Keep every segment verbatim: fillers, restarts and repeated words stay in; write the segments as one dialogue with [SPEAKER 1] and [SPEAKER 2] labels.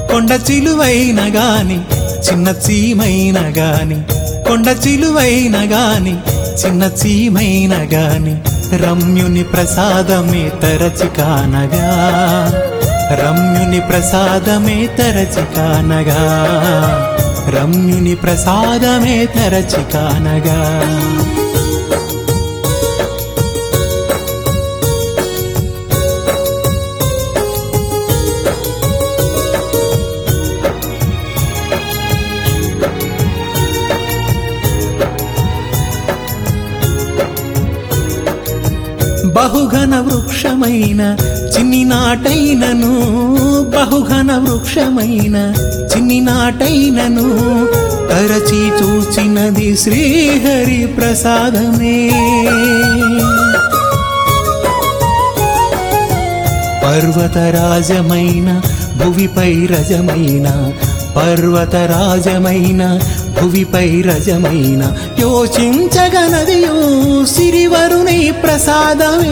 [SPEAKER 1] కొండ చిలువైన గాని చిన్న చీమైన గాని కొండ చిలువైన గాని చిన్న చీమైన గాని రమ్యుని ప్రసాదమే తరచి కానగా రమ్యుని ప్రసాదమే తరచి కానగా రమ్యుని ప్రసాదమే తరచి కానగా బహుఘన వృక్షమైన చిన్ని నాటైనను బహుఘన వృక్షమైన చిన్ని నాటైనను తరచి చూచినది శ్రీహరి ప్రసాదమే పర్వతరాజమైన భువిపై రజమైన పర్వతరాజమైన భువిపై రజమైన యోచించగనదియో సిరివరుని ప్రసాదమే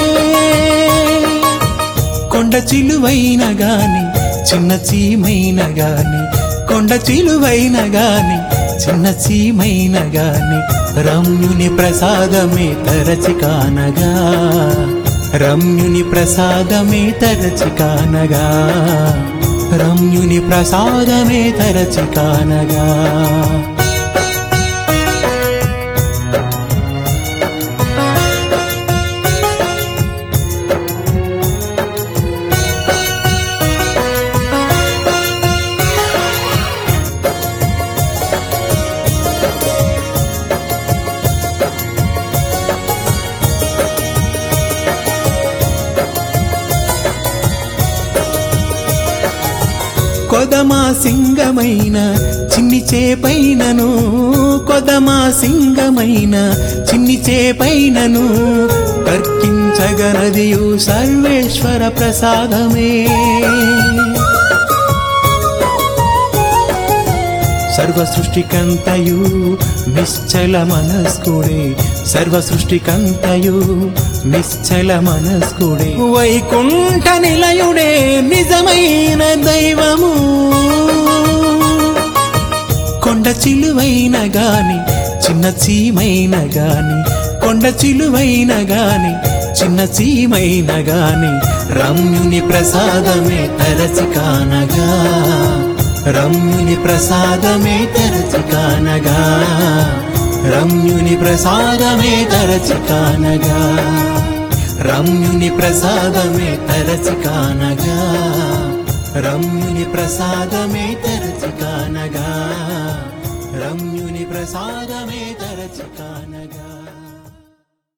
[SPEAKER 1] కొండ చిలువైన గాని చిన్న చీమైన గాని కొండ చిలువైన గాని చిన్న చీమైన గాని రమ్యుని ప్రసాదమే తరచి కానగా రమ్యుని ప్రసాదమే తరచి కానగా రమ్యుని ప్రసాదమే తరచి కానగా కొదమా సింగమైన చిన్ని చేపైనను కొదమా సింగమైన చిన్ని చేపైనను తర్కించగనదియు సర్వేశ్వర ప్రసాదమే సర్వ సృష్టికంతయు నిశ్చల మనస్కుడే సర్వ సృష్టికంతయు నిశ్చల మనస్కుడే వైకుంఠ నిలయుడే నిజమైన దైవము కొండ చిలువైన గాని చిన్న చీమైన గాని కొండ చిలువైన గాని చిన్న చీమైన గాని రమ్యుని ప్రసాదమే తరచి కానగా రమ్యుని ప్రసాదమే తరచి కానగా రమ్యుని ప్రసాదమే తరచి కానగా రమ్యుని ప్రసాదమే తరచి కానగా రమ్యుని ప్రసాదమే తరచి కానగా రమ్యుని ప్రసాదమే తరచి కానగా